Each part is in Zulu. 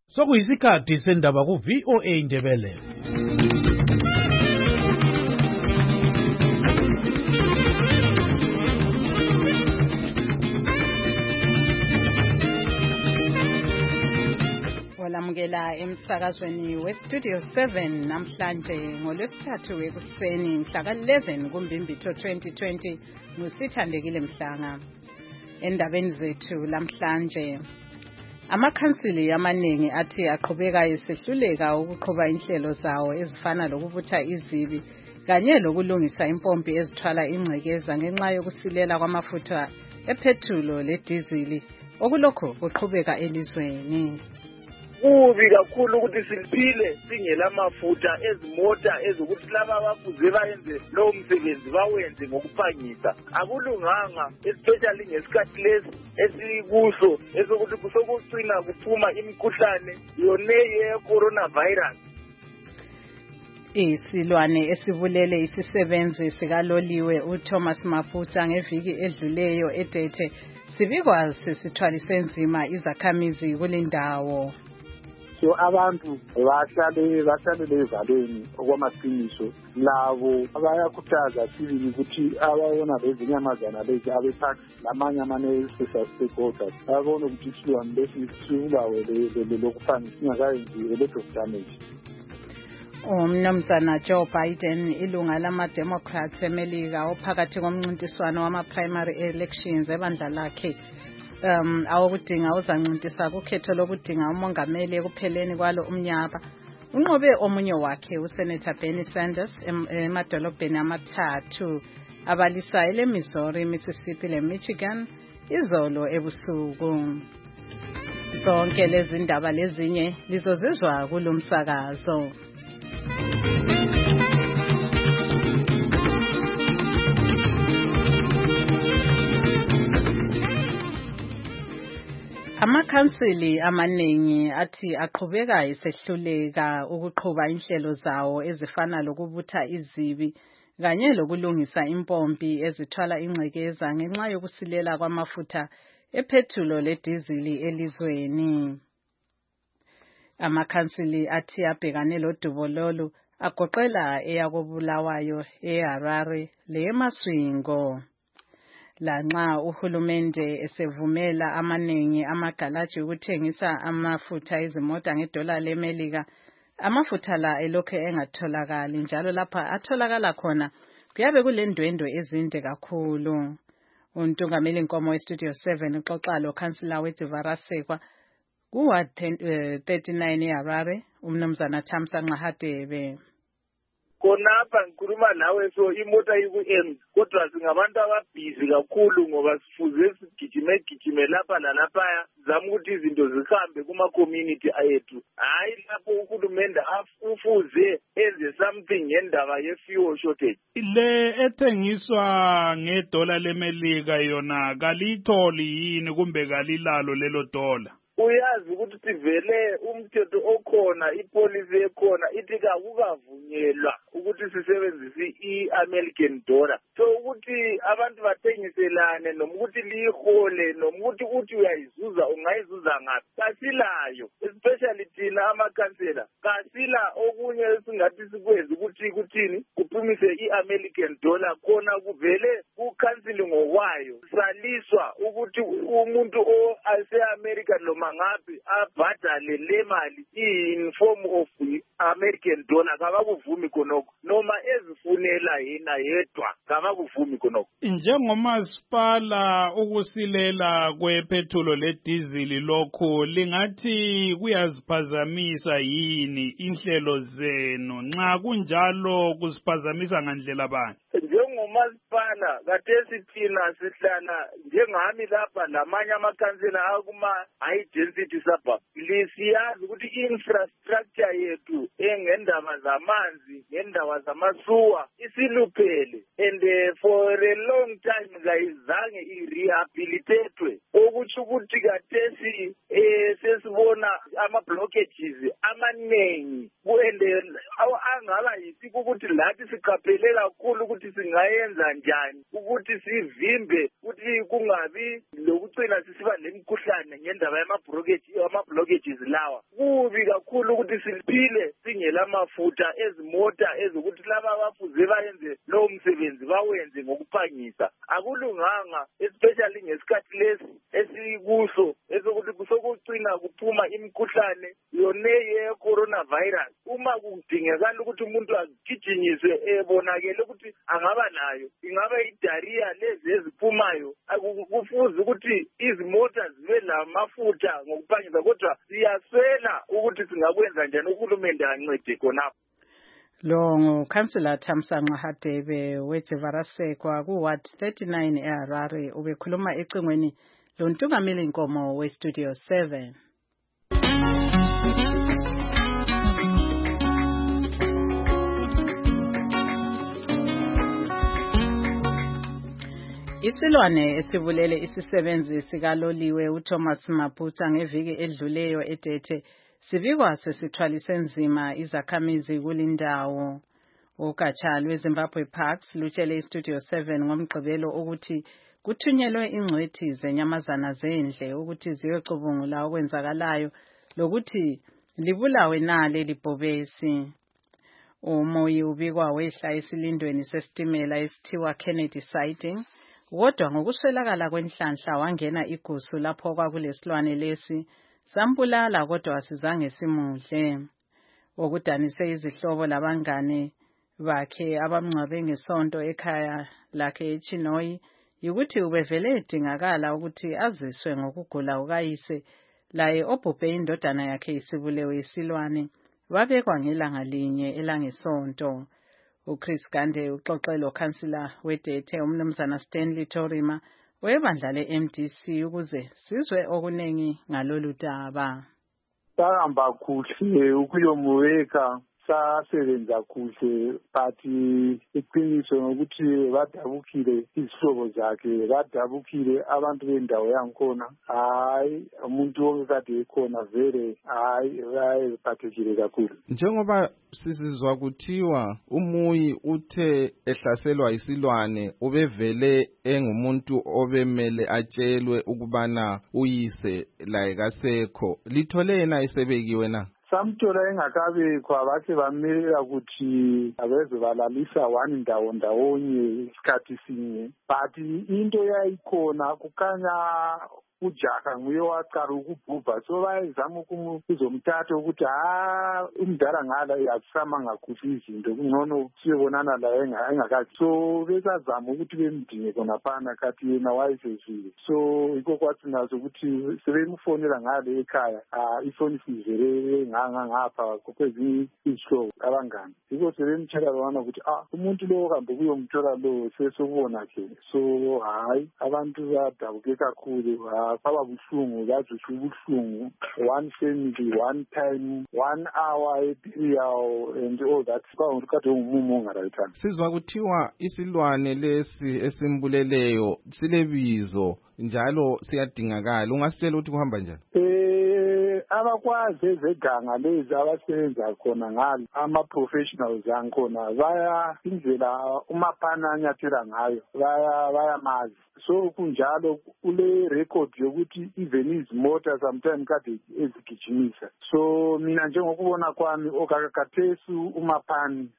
Sokuyisikhathi sendaba ku-VOA Indebele. Walamukela emsakazweni weStudio 7 namhlanje ngolwesithathu ekuseni mhla ka-11 kuMbimbithi 2020 nguSithandekile Mhlanga. Endabeni zethu lamhlanje, amakhansili amaningi athi aqhubeka esehluleka ukuqhuba inhlelo zawo ezifana lokubutha izibi kanye lokulungisa impompi ezithwala ingcekeza ngenxa yokusilela kwamafutha ephethrulo ledizili okulokho kuqhubeka elizweni. Kubi kakhulu ukuthi siphile singela mafutha ezimota ezokuthi laba abafuze bayenze lowo msebenzi bawenze ngokuphangisa. Akulunganga, especially ngesikhathi lesi esikuso esokuthi kusokucina kuphuma imikhuhlane yona ye-coronavirus. Isilwane esibulele isisebenzi sikaloliwe uThomas Maphutsa ngeviki edluleyo eDete sibikwa sesithwalise nzima izakhamizi kulindawo. So abantu bahlale evalweni okwamaqiniso labo abayakhuthaza sibili ukuthi ababona lezi nyamazana lezi abe-tax lamanye ama-social stakeholders babone ukuthi isilwane lesi sibulawe lokuphangisa singakayenzi a lot of damage. Umnumzana Joe Biden, ilunga lama-Democrats eMelika ophakathi komncintiswano wama-primary elections ebandla lakhe awokudinga uzancintisa kukhetho lokudinga umongameli ekupheleni kwalo umnyaka. Unqobe omunye wakhe uSenator Bernie Sanders emadolobheni amathathu abalisa eleMissouri, Mississippi leMichigan izolo ebusuku. Zonke lezi ndaba lezinye lizozizwa kulomsakazo. Amakhansili amaningi athi aqhubeka esehluleka ukuqhuba inhlelo zawo ezifana lokubutha izibi kanye lokulungisa impompi ezithwala ingcekeza ngenxa yokusilela kwamafutha ephethrulo ledizili elizweni. Amakhansili athi abhekane lodubo lolu agoqela eyakobulawayo, eHarare leyeMasvingo. Lanxa uhulumende esevumela amaningi amagalaji ukuthengisa amafutha ezimota ngedola leMelika, amafutha la elokhu engatholakali njalo lapha atholakala khona kuyabe kulendwendwe ezinde kakhulu. Untungameli Nkomo weStudio 7 uxoxa lokhansila weDivarasekwa kuWard 39 eHarare, umnumzana Thamsanqa Hadebe. Khonapha ngikhuluma nawe so imota yiku-M kodwa singabantu ababhizi kakhulu ngoba sifuze sigijime lapha nalaphaya zama ukuthi izinto zihambe kuma-community ayethu. Hayi lapho uhulumende ufuze enze something ngendaba ye-fuel shortage. Le ethengiswa ngedola leMelika yona kalitholi yini kumbe kalilalo lelo dola? Uyazi ukuthi sivele umthetho okhona, ipolicy ekhona ithi kakukavunyelwa ukuthi sisebenzise i-American dollar. So ukuthi abantu bathengiselane noma ukuthi lihole noma ukuthi uthi uyayizuza ungayizuza ngaphi kasilayo, especially thina amakhansela kasila okunye esingathi sikwenza ukuthi kuthini kuphumise i-American dollar khona kuvele kukhansili ngokwayo saliswa ukuthi umuntu ase-America noma ngapi abhadale le mali in form of American dollar kabakuvumi khonokho noma ezifunela yena yedwa kabakuvumi khonokho. Njengomasipala ukusilela kwephethulo ledizili lokhu lingathi kuyaziphazamisa yini inhlelo zenu? Nxa kunjalo kusiphazamisa ngandlela bani? Njengomasipala kathesi thina sihlala njengami lapha lamanye amakhansela akuma-high density suburb. Siyazi ukuthi i-infrastructure yethu engendaba zamanzi ngendaba zamasuwa isiluphele and for a long time kayizange i-rehabilitatwe okutsho ukuthi kathesi sesibona ama-blockages amanengi and angaba yisiko ukuthi lathi siqaphele kakhulu ukuthi singayenza njani ukuthi sivimbe ukuthi ukuthi kungabi lokucina sisiba lemikhuhlane ngendaba ama-blockages lawa. Kubi kakhulu ukuthi siphile singela mafutha ezimota ezokuthi laba abafuze bayenze lowo msebenzi bawenze ngokuphangisa. Akulunganga, especially ngesikhathi lesi esikuso esokuthi kusokucina kuphuma imikhuhlane yone ye-coronavirus. Uma kudingekala ukuthi umuntu agijinyiswe ebonakele ukuthi angaba nayo, ingaba idariya lezi eziphumayo, kufuze ukuthi izimota zibe lamafutha ngokuphangisa, kodwa siyaswela ukuthi singakwenza njani uhulumende ancede khonapho. Lo nguKhansela Thamsanqa Hadebe weDzivarasekwa kuWard 39 eHarare ubekhuluma ecingweni loNtungameli Nkomo weStudio 7. Isilwane esibulele isisebenzi sikaloliwe uThomas Maputa ngeviki edluleyo eDete sibikwa sesithwalise nzima izakhamizi kulindawo. Ugatsha lweZimbabwe Parks lutshele iStudio 7 ngomgqibelo ukuthi kuthunyelwe ingcwethi zenyamazana zendle ukuthi ziyocubungula okwenzakalayo lokuthi libulawe na leli bhobesi. Umoyi ubikwa wehla esilindweni sesitimela esithiwa Kennedy Siding, kodwa ngokuswelakala kwenhlanhla wangena igusu lapho kwakulesilwane lesi sambulala kodwa asizange simudle. Okudanise izihlobo labangane bakhe abamngcwabe ngesonto ekhaya lakhe eChinoyi yikuthi ubevele edingakala ukuthi aziswe ngokugula kukayise, laye obhubhe indodana yakhe isibulewe isilwane babekwa ngelanga linye elangesonto. uChris Gande uxoxe loKhansila weDete uMnumzana Stanley Torima webandla le-MDC ukuze sizwe okunengi ngalolu daba. Sahamba kuhle ukuyomuweka, sasebenza kuhle, but iqiniso ngokuthi badabukile izihlobo zakhe, badabukile abantu bendawo yankhona. Hayi, umuntu wokade ekhona vele hayi bayiphathekile kakhulu. Njengoba sizizwa kuthiwa umuyi uthe ehlaselwa isilwane ubevele engumuntu obemele atshelwe ukubana uyise la kasekho, lithole yena isebekiwe na? Samthola engakabekho, abakhe bamela ukuthi abeze balalisa wani ndawo ndawonye isikhathi sinye, but into yayikhona kukhanya uJaka nguye waqala ukubhubha, so bayizama ukuzomthatha ukuthi umdala ngala akusama ngakuhle izinto kungcono siyobonana la engakathi, so besazama ukuthi bemdinge khonaphana kathi yena wayesezile. So yikho kwathi nazo ukuthi sebemfonela ngale ekhaya, ifoni sizele ngapha kwezinye izihlobo abangani, yikho sebemtshela bona ukuthi umuntu lo kambe kuyomthola lo sesokubona ke. So hayi, abantu badabuke kakhulu, kwaba buhlungu, bazwisha ubuhlungu, one family, one time, 1 hour epiriyawo and all that. Kwakade ngumumo ongarayithanga. Sizwa kuthiwa isilwane lesi esimbuleleyo silebizo njalo siyadingakala, ungasitshela ukuthi kuhamba njani? Abakwazi ezeganga lezi abasebenza khona ngalo, ama-professionals ankhona baya indlela uMaphana anyathela ngayo, bayamazi. So kunjalo kule record yokuthi even izimota sometimes kade ezigijimisa. So mina njengokubona kwami okakathesu uMaphani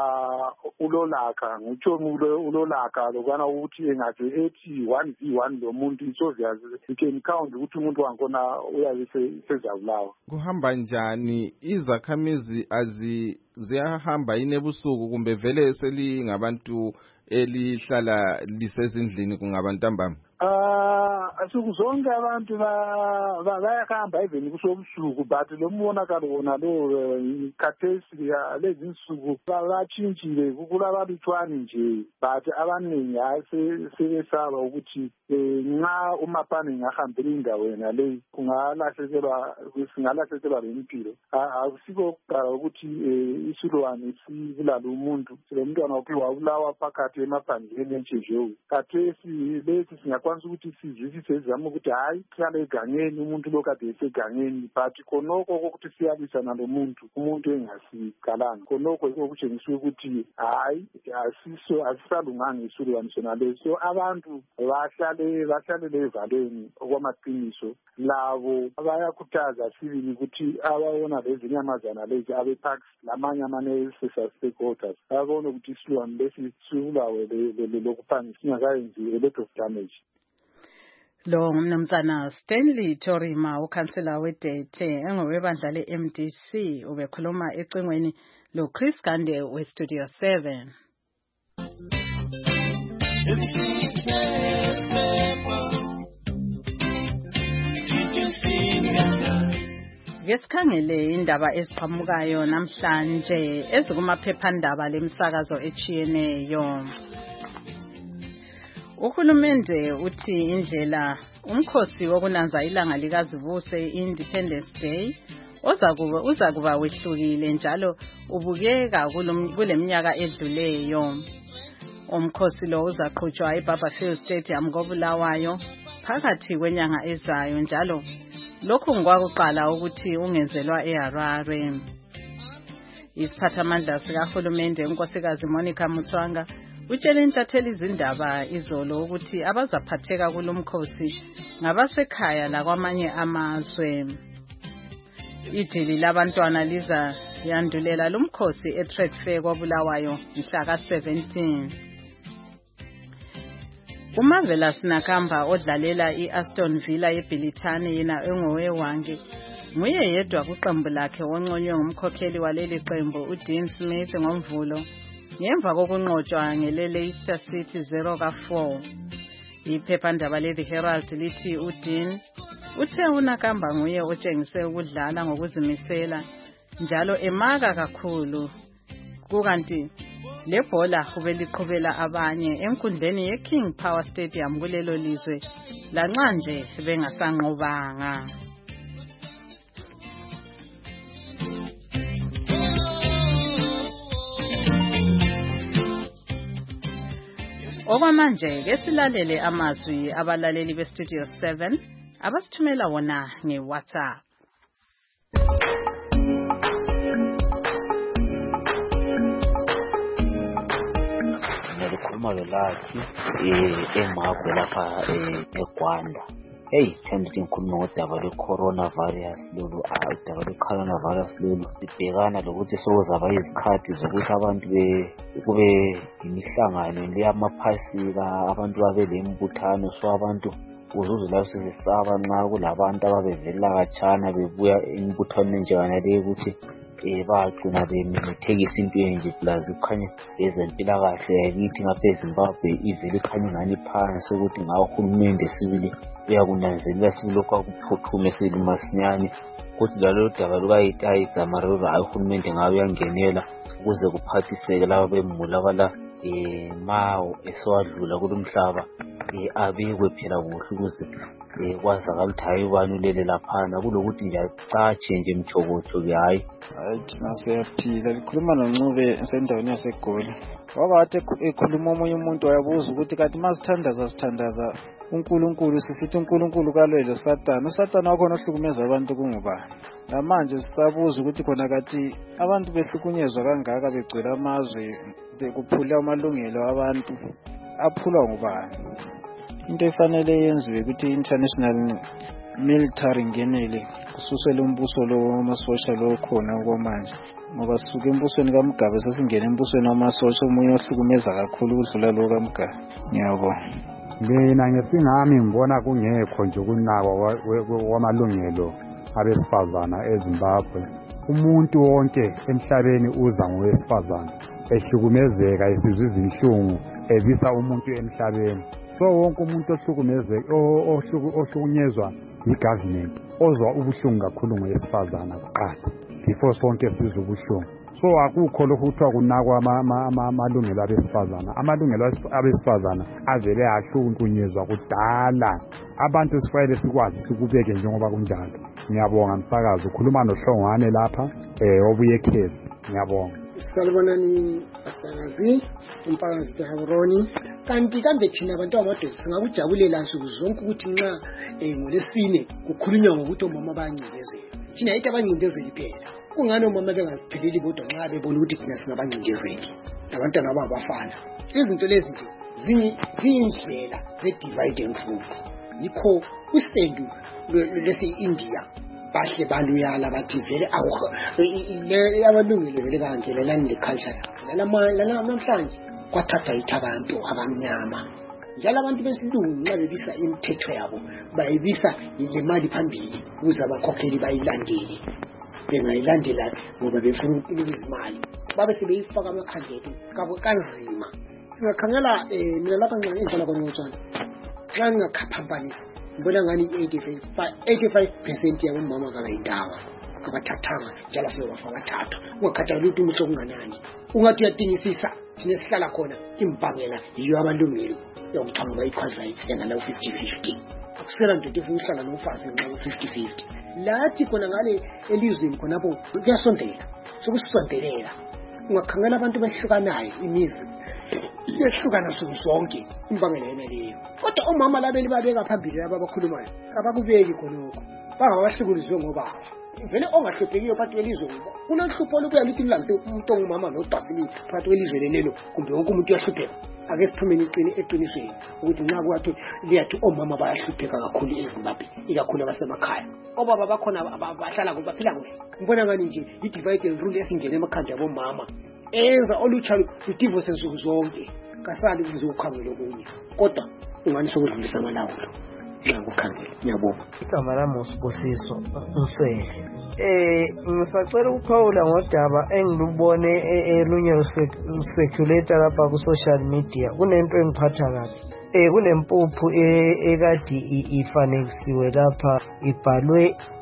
ulolaka ngutshomi ulolaka lokwana ukuthi engathi ethi 1v1 lo muntu isoziyazi you can count ukuthi umuntu wankona uyabe sezabulawa. Kuhamba njani izakhamizi ziyahamba inebusuku kumbe vele selingabantu elihlala lisezindlini kungabantambama? Asuku zonke abantu bayahamba even kusobusuku, but lo mbonakalo wona lo khathesi lezi nsuku batshintshile, kulabalutshwane nje, but abaningi sebesaba ukuthi nxa uMaphane ngahambela indawo yena le singalahlekelwa lempilo. Akusiko kuqala ukuthi isilwane sibulala umuntu, lo mntwana wakhe wabulawa phakathi emaphandleni entshejeni. Khathesi lesi siyakwanisa ukuthi sizwisise sizame ukuthi hayi sihlale egangeni umuntu lokade esegangeni but khonoko kokuthi siyabisana lo umuntu engasigalanga khonoko okutshengisa ukuthi hayi asisalunganga isilwane sona leso. So abantu bahlale evalweni okwamaqiniso labo abayakhuthaza sibili ukuthi ababona lezi nyamazana lezi abe-parks lamanye ama-social stakeholders babone ukuthi isilwane lesi sibulawe lokuphangisa singakayenzi a lot of damage. Lo ngumnumzana Stanley Torima, ukhansela weDete engowebandla le-MDC, ubekhuluma ecingweni lo Chris Gande we-Studio 7. Ngesikhangele indaba eziqhamukayo namhlanje ezikumaphephandaba lemsakazo echiyeneyo. Uhulumende uthi indlela umkhosi wokunanza ilanga likazivuse Independence Day uzakuba wehlukile njalo ubukeka kuleminyaka edluleyo. Umkhosi lo uzaqhutshwa eBarberfield Stadium koBulawayo phakathi kwenyanga ezayo njalo lokhu ngikwakuqala ukuthi ungenzelwa eHarare. Isiphathamandla sikahulumende unkosikazi Monica Mutswanga utshele intatheli izindaba izolo ukuthi abazaphatheka kulomkhosi ngabasekhaya lakwamanye amazwe. Idili labantwana liza yandulela lumkhosi eTrade Fair koBulawayo mhla ka-17. uMarvelous Nakamba odlalela iAston Villa yeBilitani yena engowewange nguye yedwa kuqembu lakhe onconywe ngumkhokheli waleli qembu uDean Smith ngomvulo ngemva kokunqotshwa ngeLeicester City 0-4. Iphephandaba leThe Herald lithi uDean uthe uNakamba nguye otshengise ukudlala ngokuzimisela njalo emaka kakhulu kukanti lebhola ubeliqhubela abanye enkundleni yeKing Power Stadium kulelo lizwe lanxa nje bengasanqobanga. Okwamanje ke silalele amazwi abalaleli beStudio 7 abasithumela wona ngeWhatsApp. Ngikhuluma lelathi eMagwe lapha eGwanda. Thanda ukuthi ngikhuluma ngodaba lwe-coronavirus lolu udaba lwe-coronavirus lolu libhekana lokuthi sokuzaba izikhathi zokuthi abantu kube imihlangano leyamaphasika abantu babe lembuthano so abantu uzuze la sizesaba nxa kulabantu ababevelela katshana bebuya embuthano njengana leyo ukuthi bagcina bemethekisa into enje plus kukhanya ezempilakahle yakithi ngapha eZimbabwe ivele ikhanya ngani phansi ukuthi ngawo uhulumende sibili uyakunanzelela sibilokhu akuphuthume sibili masinyane ukuthi lalo daba lukaYitayi Zamarura uhulumende ngawo uyangenela ukuze kuphathiseke laba bemulabala mawo esewadlula kulomhlaba abekwe phela kuhle ukuze kwazakala ukuthi hayi ubani ulele laphana kulokuthi nje acatshe nje mthokotho hayi thina siyaphila. Likhuluma noNcube esendaweni yaseGoli. Wakade ekhuluma omunye umuntu wayabuza ukuthi kanti masithandaza uNkulunkulu sisithi uNkulunkulu kalwele uSathane. uSathane wakhona ohlukumeza abantu kungubani? Namanje sisabuza ukuthi khona kathi abantu behlukunyezwa kangaka begcwele amazwe bekuphula amalungelo abantu aphulwa ngubani? Into efanele yenziwe ukuthi international military ingenele kususela umbuso lo wamasosha lo khona okwamanje ngoba sisuke embusweni kaMugabe sesingena embusweni wamasosha omunye ohlukumeza kakhulu ukudlula lo kaMugabe. Ngiyabonga. Mina ngesingami ngibona kungekho nje ukunakwa kwamalungelo abesifazana eZimbabwe. Umuntu wonke emhlabeni uza ngowesifazana ehlukumezeka esizwe izinhlungu evisa umuntu emhlabeni. So wonke umuntu ohlukunyezwa yi-government ozwa ubuhlungu kakhulu ngowesifazana kuqala before sonke sizwe ubuhlungu. So akukho lokhu kuthiwa kunakwa amalungelo abesifazana. Amalungelo abesifazana avele ahlukunyezwa kudala. Abantu sifanele sikwazi sikubeke njengoba kunjalo. Ngiyabonga msakazi ukhuluma noHlongwane lapha obuye ekhesi. Ngiyabonga. Salibonani basakazi umphakathi kaHaburoni kanti kambe thina abantu amadoda singakujabulela nsuku zonke ukuthi nxa ngolesine kukhulunywa ngokuthi omama bayancindezela thina yithi abancindezeli phela kungani omama bengazipheleli kodwa nxa bebona ukuthi thina singabancindezeli abantwana babafana izinto lezi nje ziyindlela ze-divide and rule yikho kwisendu lesi-India bahle baluyala bathi vele abalungile vele kangelelani le-culture yabo namhlanje kwathatha yithi abantu abamnyama njalo abantu besilungu nxa bebisa imithetho yabo bayibisa le mali phambili ukuze abakhokheli bayilandele bengayilandela ngoba befuna ukunika izimali babe sebeyifaka amakhandlela kabo kanzima singakhangela mina lapha nxa ngendlela khona ngotshana nxa ngingakaphambanisa ngibona ngani 85% yabomama kabayitanga kabathathanga njalo sebafaka bathathu ungakhathaleli ukuthi umuntu okunganani ungathi uyadingisisa thina sihlala khona imbangela yiyo abalungelo yokuthanga bayiqualify engala 50-50 akusela ndoda efuna ukuhlala nomfazi nxa 50-50 lathi khona ngale elizweni khonapho kuyasondela sokusondelela ungakhangela abantu behlukanayo imizi iyehlukana sonke imbangela yena leyo kodwa omama labeli babeka phambili laba abakhulumayo abakubeki khonokho bangabahlukulizwe ngoba vele ongahlephekiyo phakathi kwelizwe kunenhlupho lokuya lithi mlanto umuntu ongumama nodasili phakathi kwelizwe lelo kumbe wonke umuntu uyahlupheka ake siphumeni eqinisweni ukuthi nxa kwathi liyathi omama bayahlupheka kakhulu eZimbabwe ikakhulu abasemakhaya obaba bakhona bahlala kuhle baphila kuhle ngibona ngani nje i-divide and rule esingene emakhanda yabomama enza olutsha ludivorce nsuku zonke kasali ukuze ukhangele okunye kodwa ungani sokudlulisa amalawulo ngiyakukhangela ngiyabonga igama lami uSibusiso Nsele ngisacela ukuphawula ngodaba engilubone elunye circulator lapha ku social media kunento engiphatha kabi kunempuphu ekade ifanekisiwe lapha ibhalwe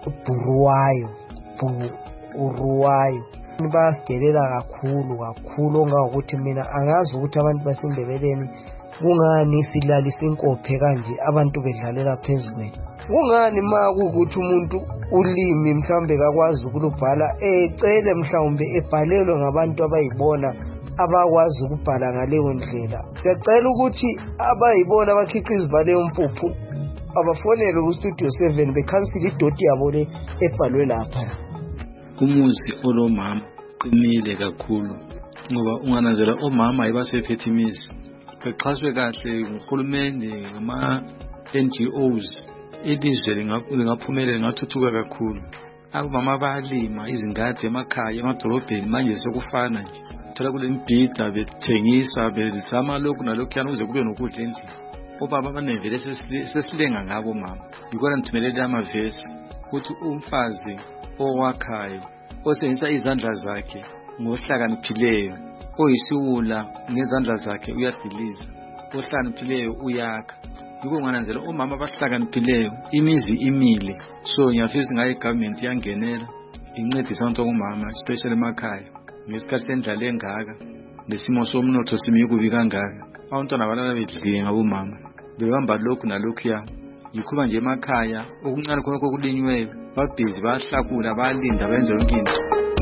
Buruwayo bayasidelela kakhulu ongakuthi mina angazi ukuthi abantu basindebeleni kungani silalisa inkophe kanje abantu bedlalela phezulu kungani makukuthi umuntu ulimi mhlambe kakwazi ukulubhala ecele mhlawumbe ebhalelwe ngabantu abayibona abakwazi ukubhala ngaleyo ndlela siyacela ukuthi abayibona abakhiqiza bale umpuphu abafonele ku studio 7 bekhansile idoti yabo le ebhalwe lapha umuzi olomama qinile kakhulu ngoba ungananzela omama ayibasephethe imizi bexhaswe kahle nguhulumende ngama NGOs ilizwe lingaphumelela lingathuthuka kakhulu abomama bayalima izingadi emakhaya emadolobheni manje sekufana nje thola kule mbhida bethengisa bezama lokhu nalokhu yana ukuze kube nokudla endlini obaba abanevele sesilenga ngabo mama yikona ngithumelele amavesi ukuthi umfazi owakhayo osebenzisa izandla zakhe ngohlakaniphileyo oyisiwula ngezandla zakhe uyadiliza ohlakaniphileyo uyakha yiko ngananzela omama abahlakaniphileyo imizi imile so ngiyafisa ngayo igovernment yangenela incedisa abantu ongumama especially emakhaya ngesikhathi sendlala engaka lesimo somnotho simikubi kangaka abantwana balala bedliwe ngabomama bebamba lokhu nalokhu ya yikho nje emakhaya okuncane khonokho kulinyweyo babhizi bayahlakula bayalinda benze yonke into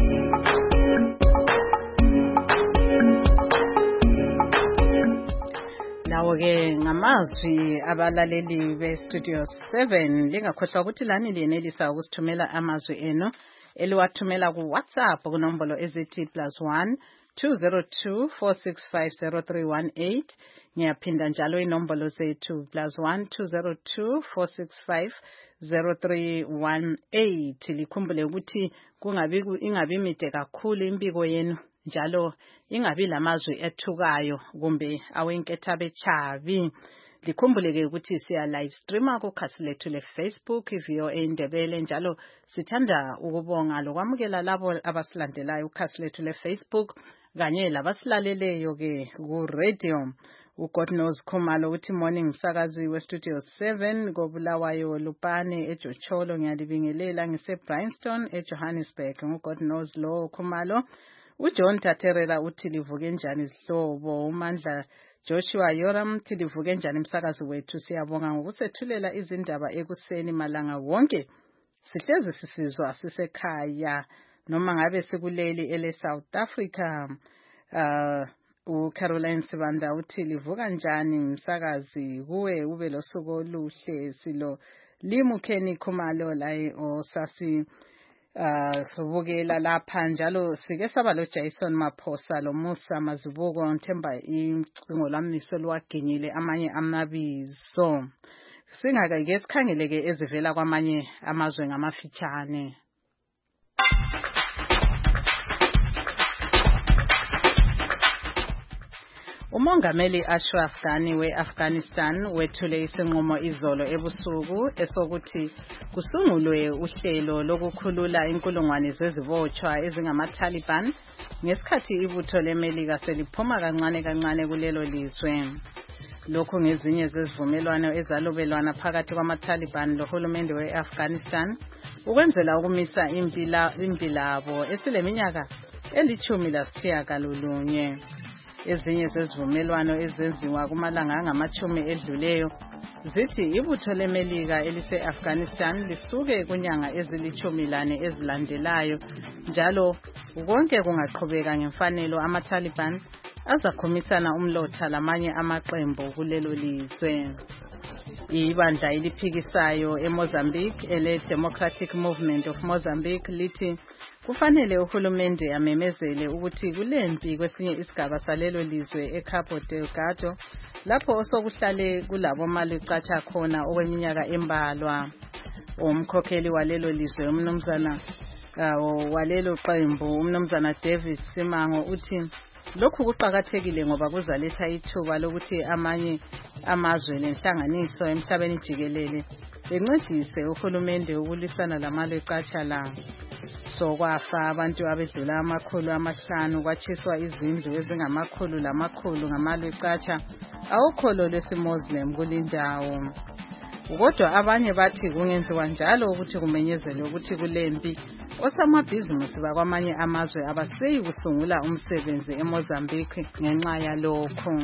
Lawo-ke ngamazwi abalaleli be-Studio 7 lingakhohlwa ukuthi lani liyenelisa ukusithumela amazwi enu eliwathumela ku-WhatsApp kunombolo ezithi +1 202 465 ngiyaphinda njalo inombolo zethu +1 202 465 0318 likhumbule ukuthi ingabi mide kakhulu impiko yenu njalo ingabi lamazwi ethukayo kumbe awenketha bechavi likhumbuleke ukuthi siya live streamer ku khasi lethu le Facebook iVOA Indebele njalo sithanda ukubonga lokwamukela labo abasilandelayo ukhasi lethu le Facebook kanye labasilaleleyo ke ku radio uGod knows Khumalo uthi morning msakazi we Studio 7 koBulawayo Lupane eJocholo ngiyalibingelela ngise Bryanston eJohannesburg uGod knows lo Khumalo uJohn Taterela uthi livuke njani izihlobo uMandla Joshua Yoram uthi livuke njani umsakazi wethu siyabonga ngokusethulela izindaba ekuseni malanga wonke sihlezi sisizwa sisekhaya noma ngabe sikuleli ele South Africa. uCaroline Sibanda uthi livuka njani msakazi kuwe ube losuku oluhle silo limukheni Khumalo la osasi ubukela lapha njalo sike saba lo Jason Maphosa lo Musa Mazibuko Nthemba icingo lamiso lwaginyile amanye amabizo singake sikhangeleke ezivela kwamanye amazwe ngamafitshane. Umongameli Ashraf Ghani we-Afghanistan wethule isinqumo izolo ebusuku esokuthi kusungulwe uhlelo lokukhulula inkulungwane zezibotshwa ezingama-Taliban ngesikhathi ibutho leMelika seliphuma kancane kulelo lizwe. Lokhu ngezinye zezivumelwano ezalobelwana phakathi kwama-Taliban lohulumende we-Afghanistan ukwenzela ukumisa impi labo esileminyaka 19. Ezinye zezivumelwano ezenziwa kumalanga angamachumi edluleyo zithi ibutho leMelika elise-Afghanistan lisuke kunyanga ezili-14 ezilandelayo njalo konke kungaqhubeka ngemfanelo ama-Taliban azakhumisana umlotha lamanye amaqembu kulelo lizwe. Ibandla eliphikisayo eMozambique ele-Democratic Movement of Mozambique lithi kufanele uhulumende amemezele ukuthi kulempi kwesinye isigaba salelo lizwe eCabo Delgado lapho osokuhlale kulabo malicatsha khona okweminyaka embalwa. Umkhokheli walelo lizwe umnumzana walelo qembu umnumzana David Simango uthi lokhu kuqhakathekile ngoba kuzaletha ithuba lokuthi amanye amazwe lenhlanganiso emhlabeni jikelele bencedise uhulumende ukulwisana lamalicatsha la. Sokwafa abantu abedlula 500 kwatshiswa izindlu ezingamakhulu ngamalicatha awukholo lwesimuslim kulindawo. Kodwa abanye bathi kungenziwa njalo ukuthi kumenyezelwe ukuthi kulempi osamabhizinisi bakwamanye amazwe abaseyi kusungula umsebenzi eMozambique ngenxa yalokho.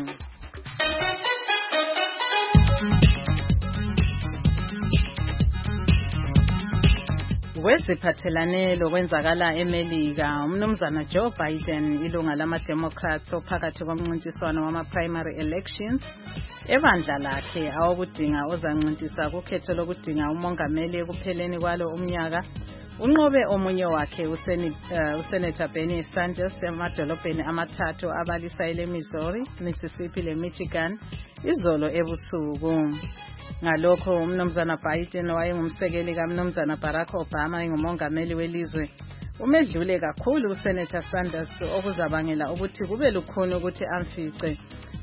Kweziphathelane lokwenzakala eMelika umnumzana Joe Biden ilunga lama-Democrats ophakathi komncintiswano wama-primary elections ebandla lakhe awokudinga ozancintisa kukhetho lokudinga umongameli ekupheleni kwalo umnyaka unqobe omunye wakhe uSenator Bernie Sanders emadolobheni amathathu abalisa ele-Missouri, Mississippi le-Michigan izolo ebusuku. Ngalokho umnumzana Biden wayengumsekeli kaMnumzana Barack Obama engumongameli welizwe umedlule kakhulu uSenator Sanders okuzabangela ukuthi kube lukhuni ukuthi amfice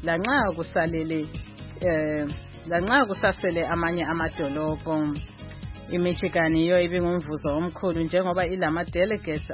lanxa kusasele amanye amadolobho. iMichigan iyo ibingumvuzo omkhulu njengoba ilama delegates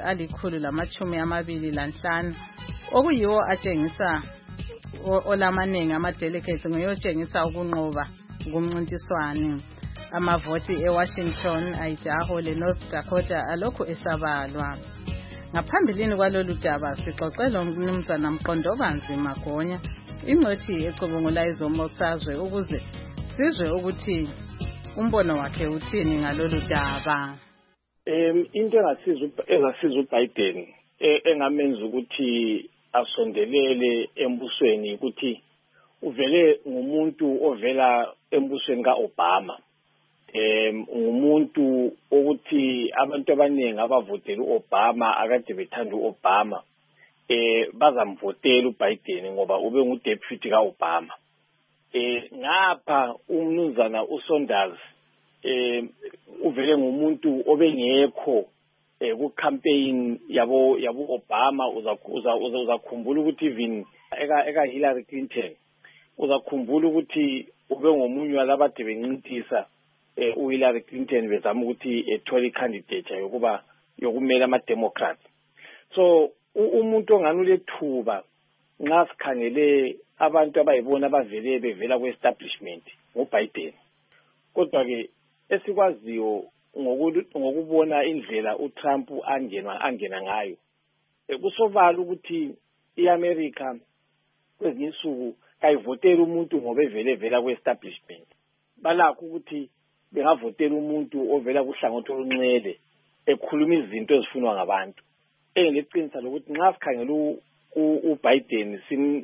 125 okuyiwo atshengisa olamaningi ama-delegates ngiyotshengisa ukunqoba kumncintiswano. Amavoti eWashington, Idaho leNorth Dakota alokhu esabalwa. Ngaphambilini kwalolu daba sixoxe lo mnumzana Mqondobanzi Magonya ingqothi ecubungula izomosazwe ukuze sizwe ukuthi umbono wakhe uthini ngalolu daba. Into engasiza uBiden engamenza ukuthi asondelele embusweni ukuthi uvele ngumuntu ovela embusweni kaObama. Ngumuntu ukuthi abantu abaningi abavotela uObama akade bethanda uObama bazamvotela uBiden ngoba ube ngudeputy kaObama. Ngapha umnumzana uSanders uvele ngumuntu obengekho ku-campaign yabo Obama. Uzakhumbula ukuthi even eka Hillary Clinton uzakhumbula ukuthi ube ngomunye walabade bencintisa uHillary Clinton bezama ukuthi ethole candidate yokumela ama-Democrats. So umuntu onganulethuba nxa sikhangele abantu abayibona bevela kwe-establishment ngoBiden. Kodwa ke esikwaziyo ngokubona indlela uTrump angena ngayo kusobala ukuthi iAmerica kwezinye insuku kayivotela umuntu ngoba vela kwe-establishment. Balakho ukuthi bengavotela umuntu ovela kuhlangothi olunxele ekhuluma izinto ezifunwa ngabantu. engileqinisa lokuthi nxa sikhangela uBiden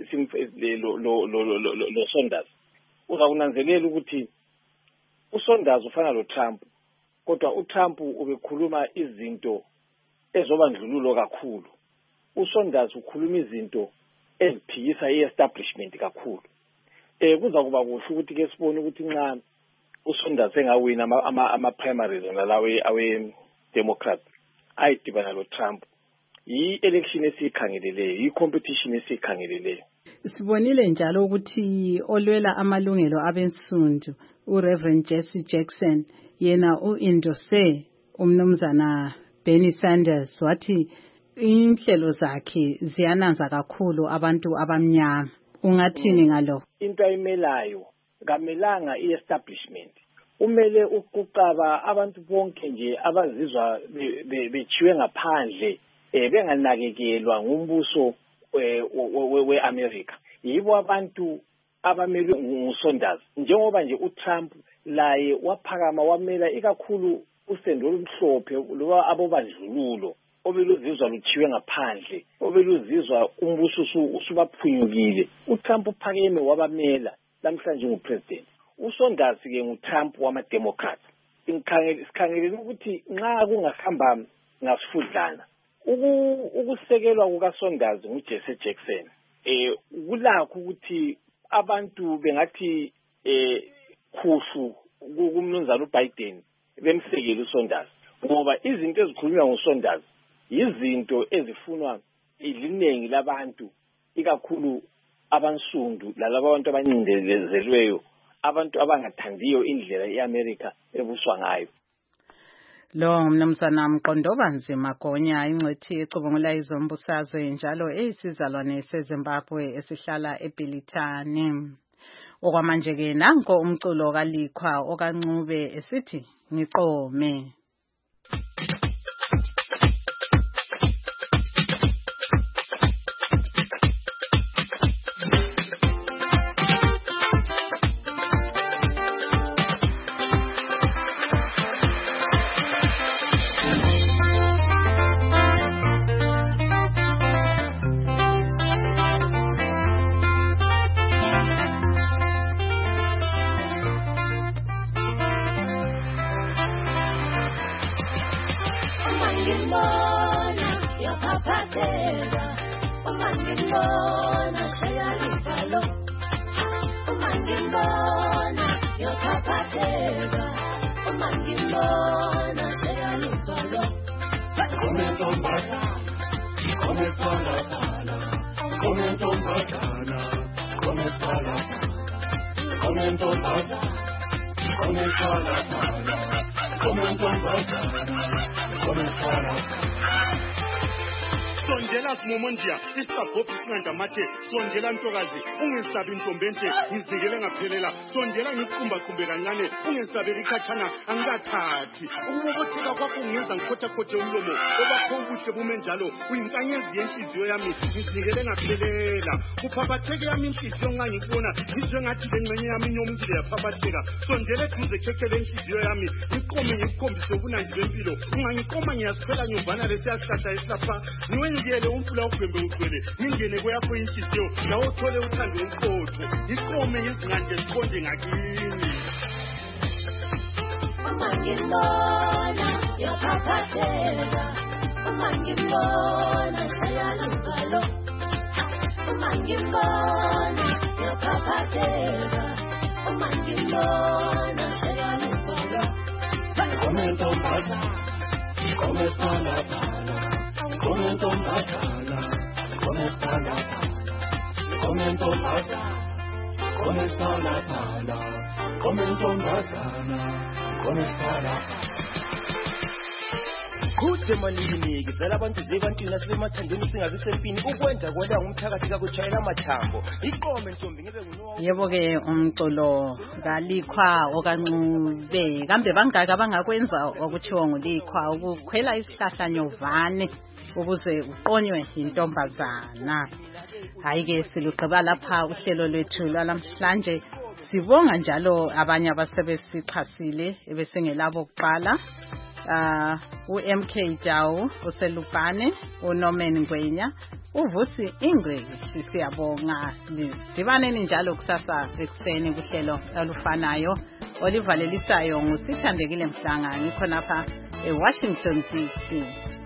lo Sonders uzakunanzelela ukuthi uSonders ufana loTrump kodwa uTrump ubekhuluma izinto ezobandlululo kakhulu uSonders ukhuluma izinto eziphikisa i-establishment kakhulu kuza kuba kuhle ukuthi ke sibone ukuthi nxa uSonders engawina ama-primaries nalawe awe-Democrat ayidibana loTrump yi-election esiyikhangeleleyo yi-competition esiyikhangeleleyo. Sibonile njalo ukuthi olwela amalungelo abensundu uReverend Jesse Jackson yena uendorse umnumzana Bernie Sanders wathi inhlelo zakhe ziyananza kakhulu abantu abamnyama. Ungathini ngalo? Into ayimelayo kamelanga i-establishment umele ukuqaba abantu bonke nje abazizwa bechiwe ngaphandle benganakekelwa ngumbuso we-America yibo abantu abamele nguSonders njengoba nje uTrump laye waphakama wamela ikakhulu usendo olumhlophe loba abobandlululo obeluzizwa luchiwe ngaphandle obeluzizwa umbuso usubaphunyukile uTrump uphakeme wabamela namhlanje ngupresident uSonders ke nguTrump wama-Democrats sikhangelele ukuthi nxa kungahamba ngasifudlana ukusekelwa kukaSonders nguJesse Jackson kulakho ukuthi abantu bengathi khuhlu kumnumzana uBiden bemsekele uSonders ngoba izinto ezikhulunywa nguSonders yizinto ezifunwa ilinengi labantu ikakhulu abansundu lalabo abantu abancindezelweyo abantu abangathandiyo indlela yeAmerica ebuswa ngayo. Lo mnumzana Mqondobanzima Gonya ingcwethi ecubungula izombusazwe njalo eyisizalwane seZimbabwe esihlala eBilitani. Okwamanje ke nanko umculo kaLikhwa okaNcube esithi ngiqome. Sondela simomondia isabhophi singandamathe sondela ntokazi ungesabi intombenhle ngizikele ngaphelela sondela ngiqumba kancane ungesabeli khatshana angikathathi ukubobotheka kwakho ungenza ngikhotha umlomo obakho ubuhle bume njalo uyinkanyezi yenhliziyo yami ngizikele ngaphelela kuphaphatheke yami inhliziyo nxa ngikubona ngizwe ngathi lengcenye yami inyomile yaphaphatheka sondela eduze khekhele inhliziyo yami ngiqome ngikukhombise ubunandi bempilo ungangiqoma ngiyasiphela nyovana lesiyasihlahla esilapha ngiyele umfula ugwembe ugcwele ngingene kweyakho inhliziyo lawo uthole uthando umqotho iqome ngizingande ziqonde ngakini Umangibona yaphaphatheka umangibona shaya luvalo umangibona yaphaphatheka umangibona shaya luvalo Comento bata come pala Comento bata come pala Comento bata come pala Comento bata Kude malini ngizela abantu zebantwini silemathandeni singazi sempini ukwenza kwela ngumthakathi kakuchayela amathambo iqome ntombi ngibe ngunowa Yebo ke umculo kaLikhwa okaNcube kambe bangaka abangakwenza okuthiwa nguLikhwa ukukhwela isihlahla nyovane ukuze uqonywe intombazana hayi ke siluqeba lapha uhlelo lwethu lwalamhlanje sibonga njalo abanye abasebesixhasile ebesengelabo kuqala uMK Jawu, uSelubhane, uNorman Ngwenya, uVusi English. Siyabonga. Sidibaneni njalo kusasa ekuseni kuhlelo olufanayo olivalelisayo ngusithandekile Mhlanga ngikho lapha eWashington DC.